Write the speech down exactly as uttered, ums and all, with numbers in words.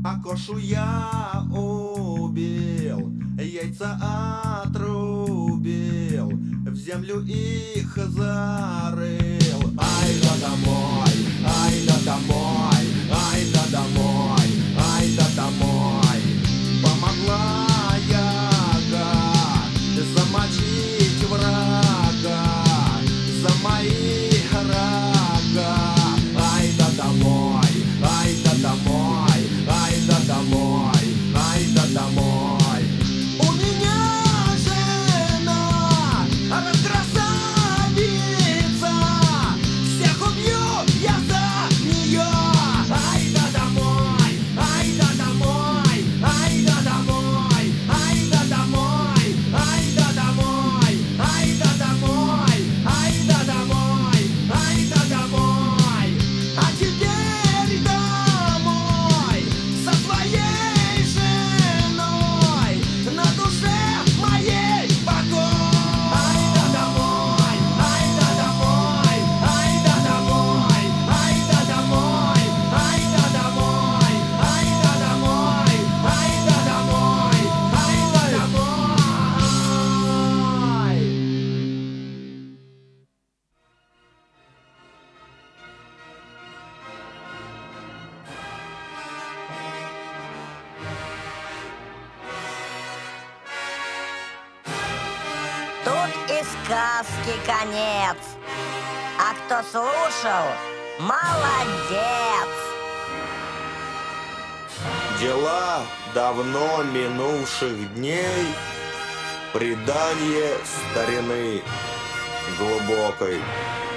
А кошу я убил, яйца отрубил, в землю их зарыл. Ай да домой, ай да домой, ай да домой, ай да домой. Помогла яга замочить врага за мои рога. Ай да домой, ай да домой, ай да домой, ай да домой. У меня жена красавица, всех убью я за нее. Ай да домой, ай да домой, ай да домой, ай да домой, ай да домой, ай да домой, ай да домой, ай да домой. А теперь домой со своей женой, на душе моей покой. Ай да домой, ай да домой, ай да домой, ай да домой, ай да домой, ай да домой, ай да домой, ай да домой. Тут и сказки конец. А кто слушал, молодец. Дела давно минувших дней, предание старины глубокой.